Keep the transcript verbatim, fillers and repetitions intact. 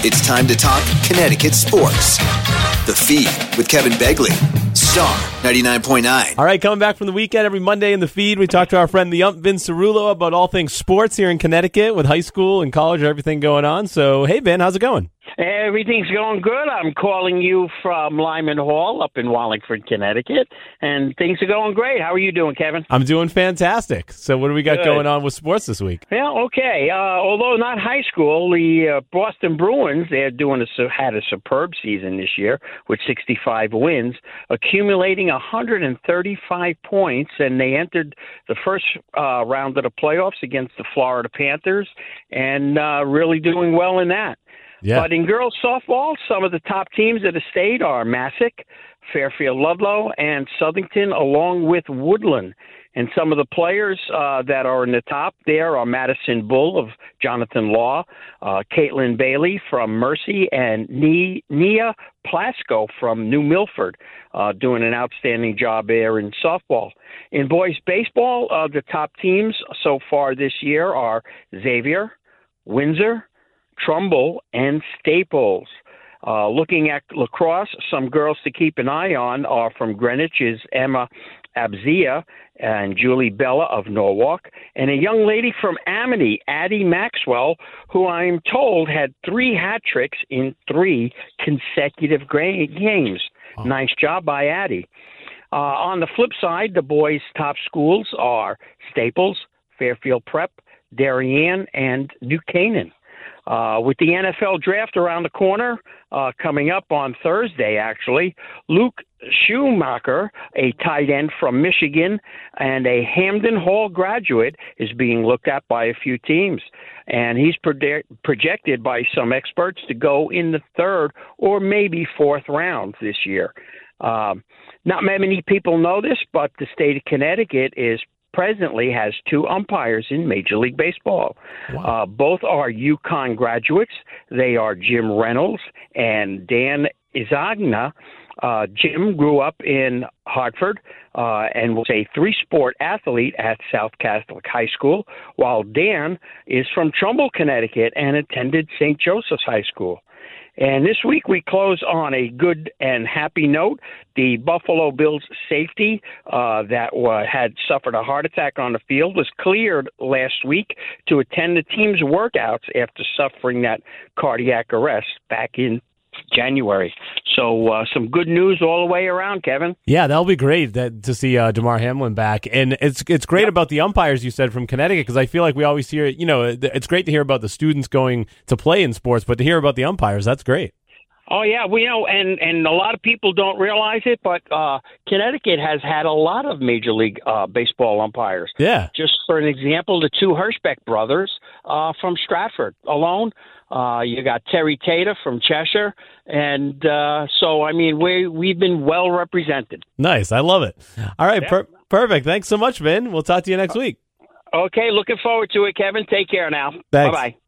It's time to talk Connecticut sports. The Feed with Kevin Begley. Star ninety-nine point nine. All right, coming back from the weekend every Monday in the Feed, we talk to our friend the ump, Vince Cerullo, about all things sports here in Connecticut with high school and college, everything going on. So, hey, Ben, how's it going? Everything's going good. I'm calling you from Lyman Hall up in Wallingford, Connecticut, and things are going great. How are you doing, Kevin? I'm doing fantastic. So what do we got Good. going on with sports this week? Yeah, okay. Uh, although not high school, the uh, Boston Bruins, they're doing a, had a superb season this year with sixty-five wins, accumulating one hundred thirty-five points, and they entered the first uh, round of the playoffs against the Florida Panthers, and uh, really doing well in that. Yeah. But in girls softball, some of the top teams of the state are Massac, Fairfield Ludlow, and Southington, along with Woodland. And some of the players uh, that are in the top there are Madison Bull of Jonathan Law, uh, Caitlin Bailey from Mercy, and Nia, Nia Plasko from New Milford, uh, doing an outstanding job there in softball. In boys baseball, uh, the top teams so far this year are Xavier, Windsor, Trumbull, and Staples. Uh, looking at lacrosse, some girls to keep an eye on are from Greenwich is Emma Abzia and Julie Bella of Norwalk, and a young lady from Amity, Addie Maxwell, who I'm told had three hat tricks in three consecutive gra- games. Oh. Nice job by Addie. Uh, on the flip side, the boys' top schools are Staples, Fairfield Prep, Darien, and New Canaan. Uh, with the N F L draft around the corner, uh, coming up on Thursday, actually, Luke Schumacher, a tight end from Michigan and a Hamden Hall graduate, is being looked at by a few teams. And he's proje- projected by some experts to go in the third or maybe fourth round this year. Um, not many people know this, but the state of Connecticut is presently has two umpires in Major League Baseball. Wow. Uh, both are UConn graduates. They are Jim Reynolds and Dan Izagna. Uh, Jim grew up in Hartford uh, and was a three-sport athlete at South Catholic High School, while Dan is from Trumbull, Connecticut, and attended Saint Joseph's High School. And this week we close on a good and happy note. The Buffalo Bills safety uh, that uh, had suffered a heart attack on the field was cleared last week to attend the team's workouts after suffering that cardiac arrest back in January. So uh, some good news all the way around, Kevin. Yeah, that'll be great that, to see uh, DeMar Hamlin back. And it's it's great yep. about the umpires you said from Connecticut, because I feel like we always hear, you know, it's great to hear about the students going to play in sports, but to hear about the umpires, that's great. Oh, yeah, we know, and, and a lot of people don't realize it, but uh, Connecticut has had a lot of Major League uh, Baseball umpires. Yeah. Just for an example, the two Hirschbeck brothers uh, from Stratford alone. Uh, you got Terry Tater from Cheshire. And uh, so, I mean, we, we've been well represented. Nice. I love it. All right. Yeah. Per- perfect. Thanks so much, Ben. We'll talk to you next week. Okay. Looking forward to it, Kevin. Take care now. Thanks. Bye-bye.